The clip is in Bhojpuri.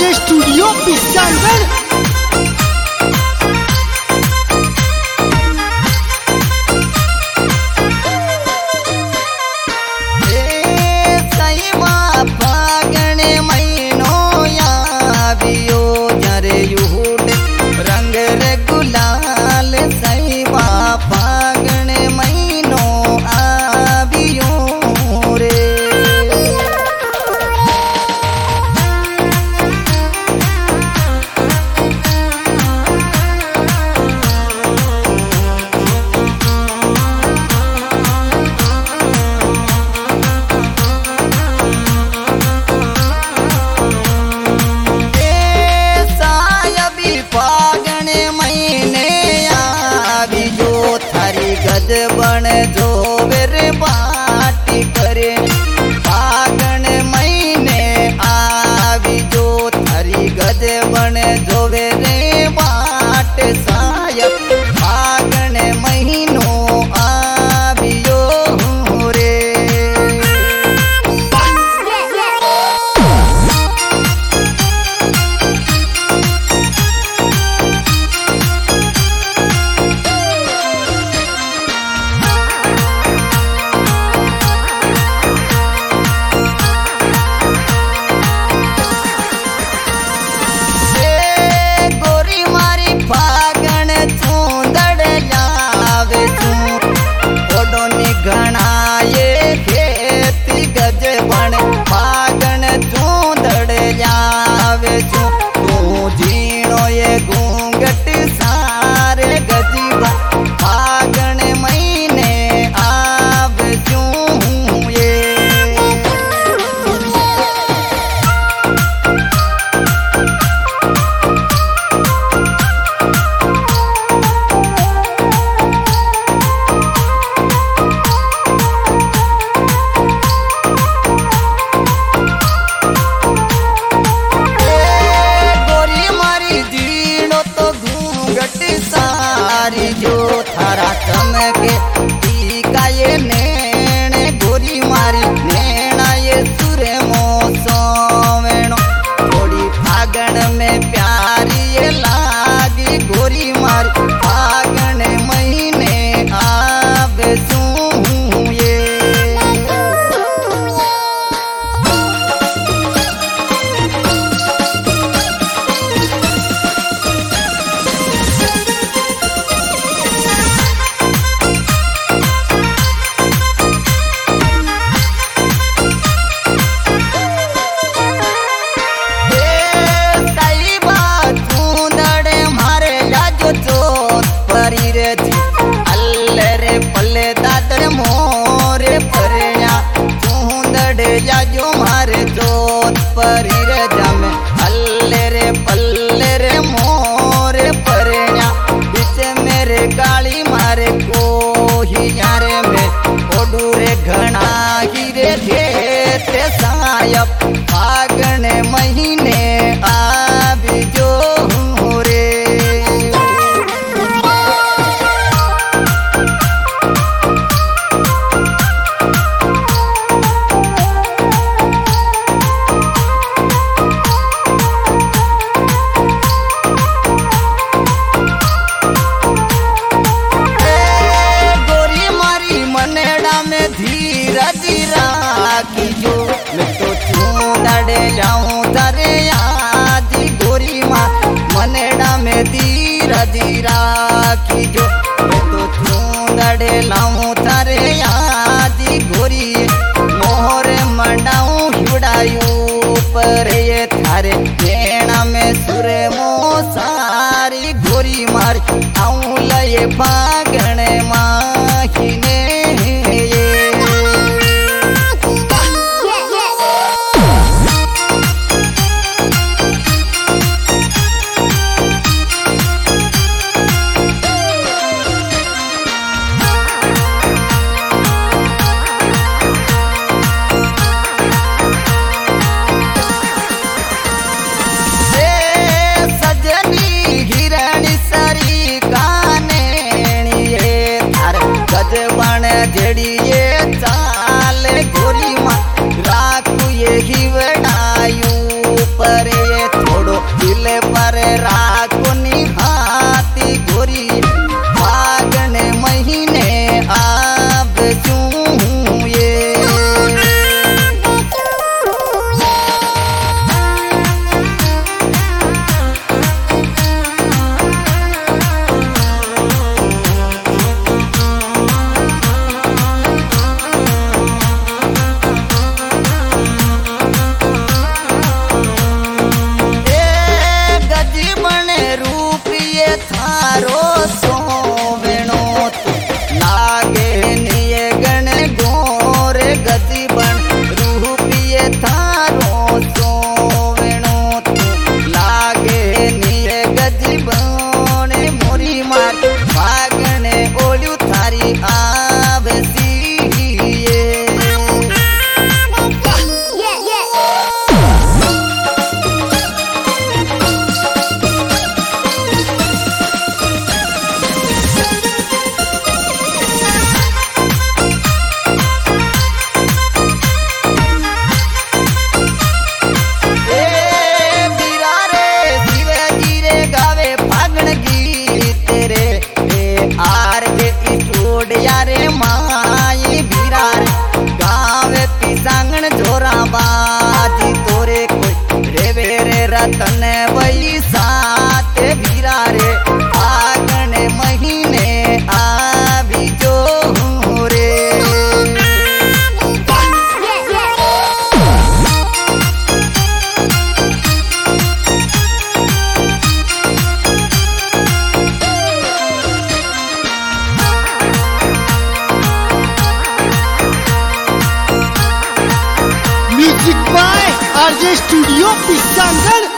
RJ studio पिस्तानगढ़। बन जोवे रे बाटी करे फागण महीने आवी जो थारी गज बन जोवे रे बाट सायब फागण महीनो आवियो रे। घना ये खेती गज बन फागण चूंदड़ जावे छू तू जीणो ये घूंघट सारे गजी बन फागण महीने आवे छू ये। जो थारा चमके टीका ये नैण गोरी मारी नैना ये सुरे मोसवेणो थोड़ी फागण में प्यारी ये लागी गोरी मारी फागण महीने आवे सू ये। अल्लरे पल्ले दादर मोरे परया चूंदड़ जाजो मारे जोत परी रे जमे अल्लरे पल्ले रे मोरे परया बीच मेरे गाली मारे कोही यारे में ओडूरे घना गिरे घेते सायब फागण महीने आवी जो रे। की जो मैं तो चूंदड़े जाऊं तारे आदि गोरी माँ मनेड़ा में धीरा धीरा की जो मैं तो चूंदड़े लाऊं तारे आदि गोरी मोहरे मंडाऊं हिवड़ायूं पर ये थारे नैना में सुरे मोसारी गोरी मारी आऊं लये फागण माहिने ये। बन जड़िए चाले गोरी माँ राखू ये ही वडायू पर ये आरजे स्टूडियो पिस्तानगढ़।